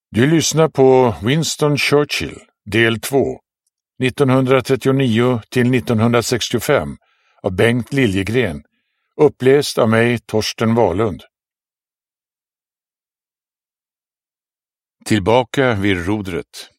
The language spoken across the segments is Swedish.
Du lyssnar på Winston Churchill, del 2, 1939 till 1965 av Bengt Liljegren, uppläst av mig Torsten Wahlund. Tillbaka vid rodret.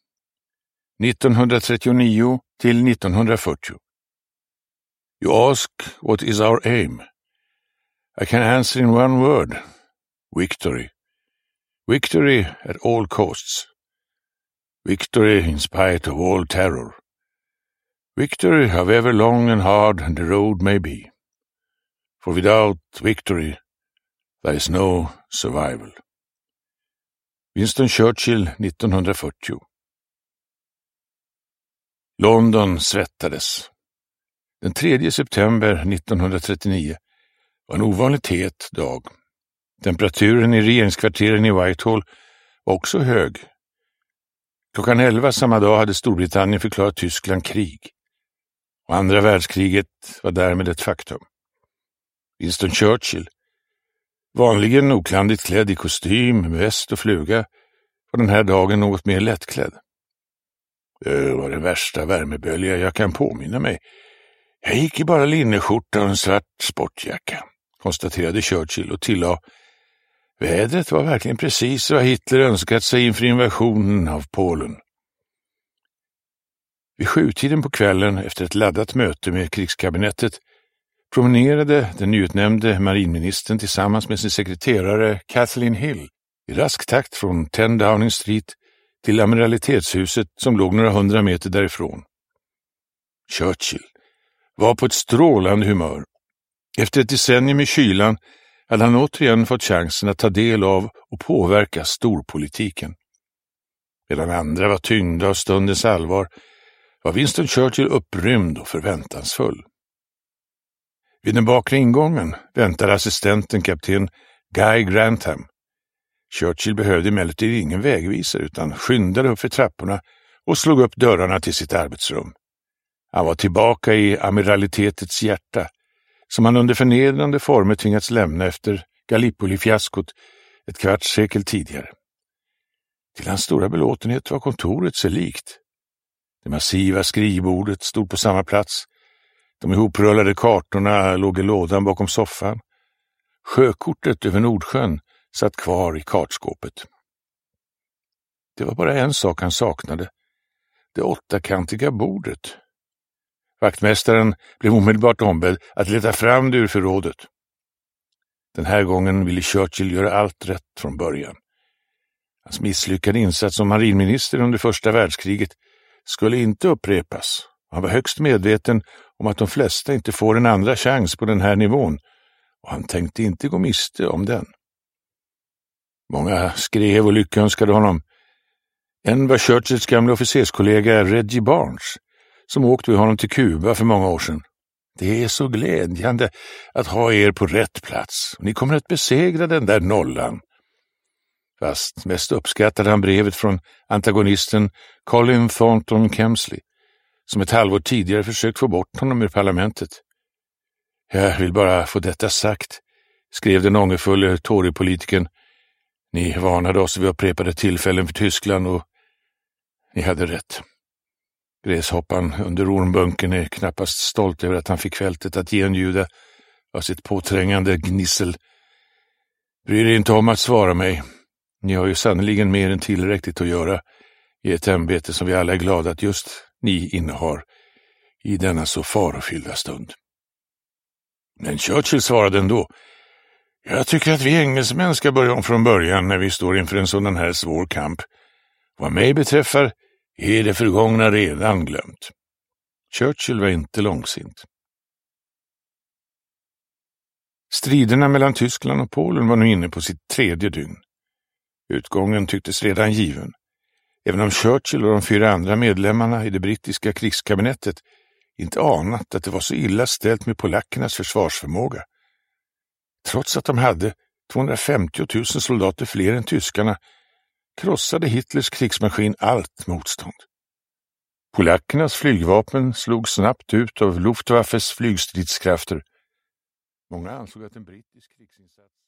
1939 till 1940. You ask what is our aim? I can answer in one word. Victory. Victory at all costs. Victory in spite of all terror. Victory however long and hard the road may be. For without victory there is no survival. Winston Churchill 1940. London svettades. Den 3 september 1939 var en ovanligt het dag. Temperaturen i regeringskvarteren i Whitehall var också hög. Klockan 11 samma dag hade Storbritannien förklarat Tyskland krig. Och andra världskriget var därmed ett faktum. Winston Churchill, vanligen oklandigt klädd i kostym, väst och fluga, var den här dagen något mer lättklädd. Det var den värsta värmebölja jag kan påminna mig. Jag gick i bara linneskjorta och en svart sportjacka, konstaterade Churchill och tillade: vädret var verkligen precis vad Hitler önskat sig inför invasionen av Polen. Vid 7-tiden på kvällen, efter ett laddat möte med krigskabinettet, promenerade den nyutnämnde marinministern tillsammans med sin sekreterare Kathleen Hill i rask takt från 10 Downing Street till amiralitetshuset som låg några 100 meter därifrån. Churchill var på ett strålande humör. Efter ett decennium i kylan hade han återigen fått chansen att ta del av och påverka storpolitiken. Medan andra var tyngda av stundens allvar var Winston Churchill upprymd och förväntansfull. Vid den bakre ingången väntade assistenten kapten Guy Grantham. Churchill behövde emellertid ingen vägvisare utan skyndade upp för trapporna och slog upp dörrarna till sitt arbetsrum. Han var tillbaka i amiralitetets hjärta, som han under förnedrande former tvingats lämna efter Gallipoli-fiaskot ett kvarts sekel tidigare. Till hans stora belåtenhet var kontoret sig likt. Det massiva skrivbordet stod på samma plats. De ihoprullade kartorna låg i lådan bakom soffan. Sjökortet över Nordsjön satt kvar i kartskåpet. Det var bara en sak han saknade: det 8-kantiga bordet. Vaktmästaren blev omedelbart ombedd att leta fram det ur förrådet. Den här gången ville Churchill göra allt rätt från början. Hans misslyckade insats som marinminister under första världskriget skulle inte upprepas. Han var högst medveten om att de flesta inte får en andra chans på den här nivån, och han tänkte inte gå miste om den. Många skrev och lyckönskade honom. En var Churchills gamla officerskollega Reggie Barnes, som åkte med honom till Kuba för många år sedan. Det är så glädjande att ha er på rätt plats. Ni kommer att besegra den där nollan. Fast mest uppskattade han brevet från antagonisten Colin Thornton Kemsley, som ett halvår tidigare försökt få bort honom ur parlamentet. Jag vill bara få detta sagt, skrev den ångerfulla Tory-politikern. Ni varnade oss vid upprepade tillfällen för Tyskland och ni hade rätt. Gräshoppan under ormbunken är knappast stolt över att han fick fältet att genljuda av sitt påträngande gnissel. Bryr er inte om att svara mig. Ni har ju sannoliken mer än tillräckligt att göra i ett ämbete som vi alla är glada att just ni innehar i denna så farofyllda stund. Men Churchill svarade ändå: jag tycker att vi engelsmän ska börja om från början när vi står inför en sådan här svår kamp. Vad mig beträffar är det förgångna redan glömt. Churchill var inte långsint. Striderna mellan Tyskland och Polen var nu inne på sitt 3:e dygn. Utgången tycktes redan given, även om Churchill och de 4 andra medlemmarna i det brittiska krigskabinettet inte anat att det var så illa ställt med polackernas försvarsförmåga. Trots att de hade 250 000 soldater fler än tyskarna krossade Hitlers krigsmaskin allt motstånd. Polackernas flygvapen slog snabbt ut av Luftwaffes flygstridskrafter. Många ansåg att en brittisk krigsinsats